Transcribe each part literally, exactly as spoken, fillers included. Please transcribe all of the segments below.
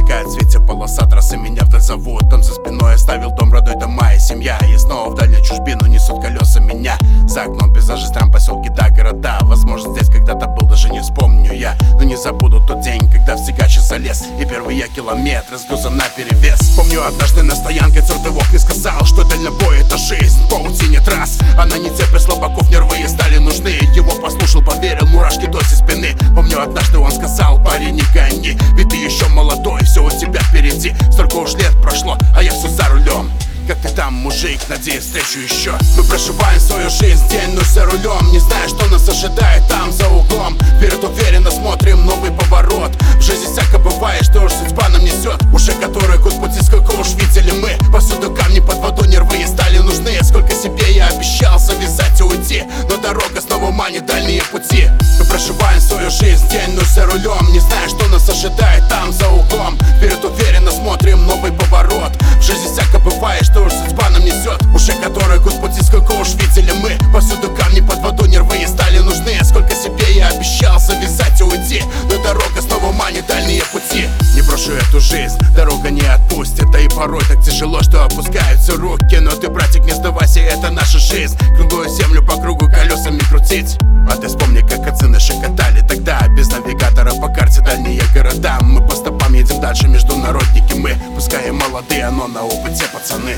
мелькает в свете полоса трассы, меня вдаль зовут. Там за спиной оставил дом, родной дома и семья. И снова в дальнюю чужбину несут колеса меня. За окном пейзажи стран, поселки, да, города. Возможно, здесь когда-то был, даже не вспомню я. Но не забуду тот день, когда в Сигачи залез, и первые километры с грузом наперевес. Помню, однажды на стоянке твердый волк мне сказал, что дальнобой — это жизнь, паутине трасс. А на нецепе слабаков нервы стали нужны. Его послушал, поверил, мурашки до спины. Помню, однажды он сказал: парень, не гони, ведь ты еще молодой, все у тебя впереди. Столько уж лет прошло, а я все за рулем. Как ты там, мужик, надеюсь, встречу еще. Мы проживаем свою жизнь день, но за рулем, не зная, что нас ожидает там за углом. Вперед уверенно смотрим, новый поворот. В жизни всяко бывает, что уж судьба нам несет. Уже который год пути, сколько уж видели мы. Повсюду камни под водой, нервы стали нужны. Сколько себе я обещал завязать и уйти, но дорога снова манит дальние пути. Мы проживаем свою жизнь день, но за рулем, не зная, что нас ожидает там за углом. Вперед уверенно смотрим, новый поворот. В жизни всяко бывает, что уж судьба нам несет. Уже который год пути, сколько уж видели мы. Повсюду камни под водой, нервы стали нужны. Сколько себе я обещал завязать и уйти, но дорога снова манит дальние пути. Не брошу эту жизнь, дорога не отпустит. Да и порой так тяжело, что опускаются руки. Но ты, братик, не сдавайся, это наша жизнь. Круглую землю по кругу колесами крутить. А ты вспомни, как отцы наши катали тогда, без навигатора по карте дальние города. Мы по стопам едем дальше, международники мы. Пускай и молодые, но на опыте пацаны.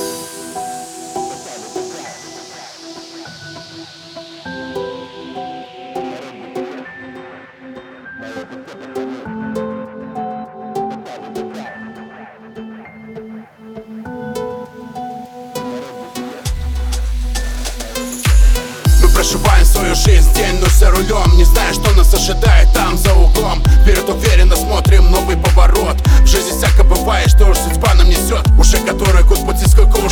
Проживаем свою жизнь день, но за рулем, не зная, что нас ожидает там за углом. Вперед уверенно смотрим, новый поворот. В жизни всяко бывает, что уж судьба нам несет. Уже который год пути, сколько